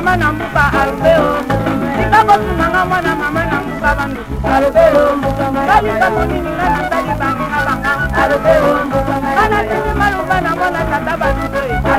mama na mbuka alubeo Nikako tunanga mwana mama na mbuka bandu alubeo Kalika monini ngana tali bangi na banga alubeo Kana tini maluba na mwana tata bandu